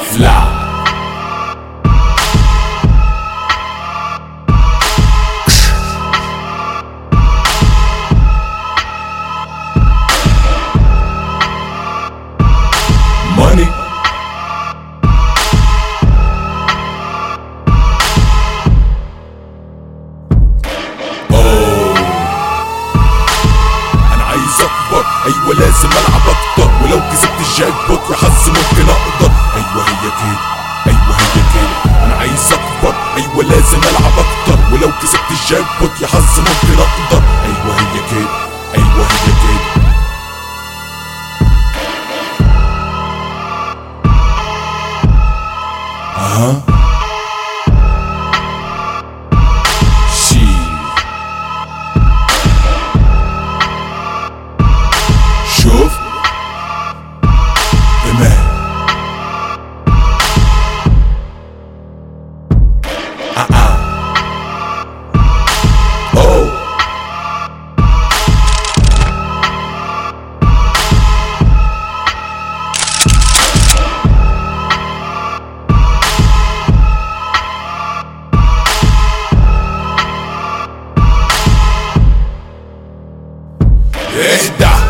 افلع. ماني انا عايز اكبر، ايوه لازم العب اكتر، ولو كسبت الجاك بوت يا حظ ممكن اقدر. ايوه هي كده، ايوه هي كده، انا عايز اكبر، ايوه لازم العب اكتر، ولو كسبت الجاك بوت يا حظ ممكن اقدر. ايوه هي كده، ايوه هي كده. شوف دماغ أوه. اهدى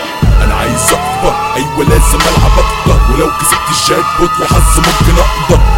ايوه لازم العب اكتر، ولو كسبت الجاك بوت يا حظ ممكن اقدر.